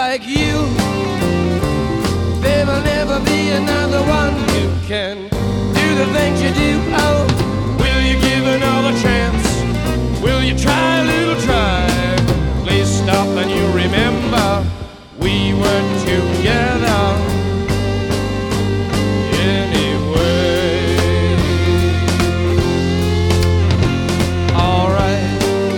like you. There will never be another one who can do the things you do. Oh, will you give another chance? Will you try a little try? Please stop and you remember we were together anyway. Alright.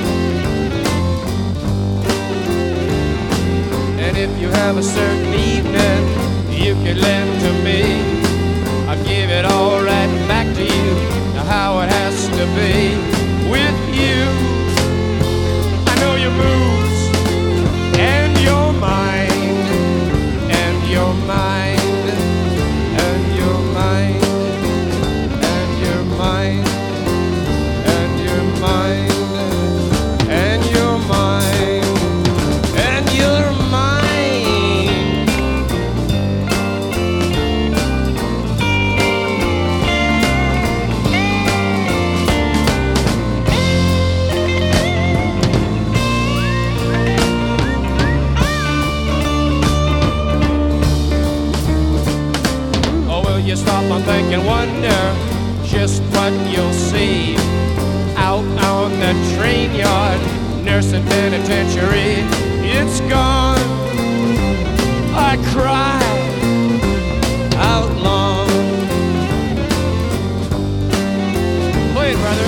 And if you have a certain evening you could lend to me, I'll give it all right back to you, how it has to be with you. I know your moves and your mind and your mind and your mind and your mind and your mind and your mind and your mind. You stop and think and wonder just what you'll see out on the train yard, nursing penitentiary. It's gone. I cry out long. Play it, brother.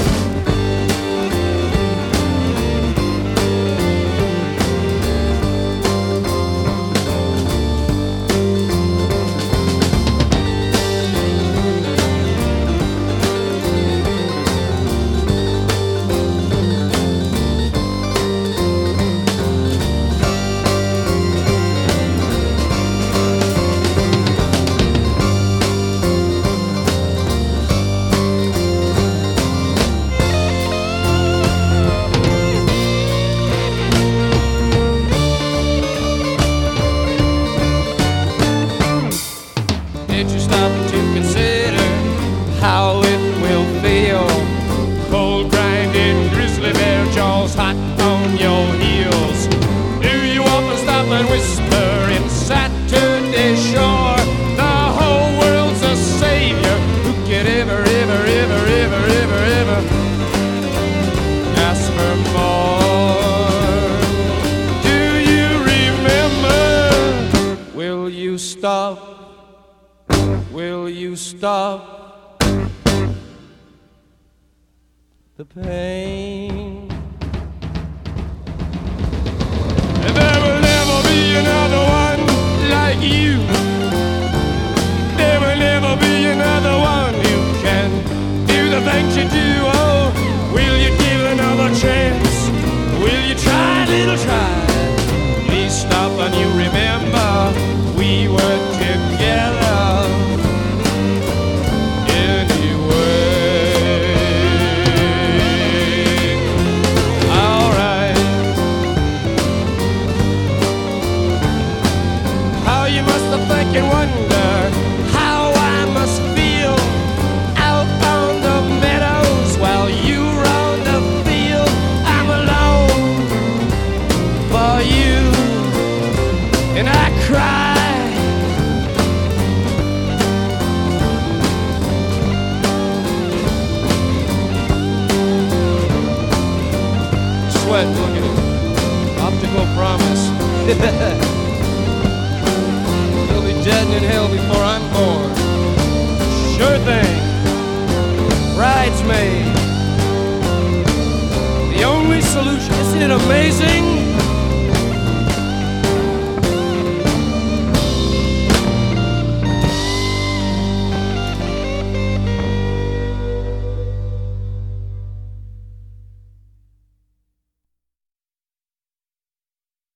Did you stop to consider how it will feel? Cold grinding grizzly bear jaws hot on your heels. Do you often stop and whisper in Saturday Shore? The whole world's a savior. Who could ever, ever, ever, ever, ever, ever ask for more? Do you remember? Will you stop? Will you stop the pain? And there will never be another one like you. There will never be another one who can do the things you do. Oh, will you give another chance? Will you try a little try? Please stop and you remember we were together. And wonder how I must feel out on the meadows while you round the field. I'm alone for you, and I cry. Sweat, look at it. Optical promise. Dead and in hell before I'm born. Sure thing. Bridesmaid. The only solution. Isn't it amazing?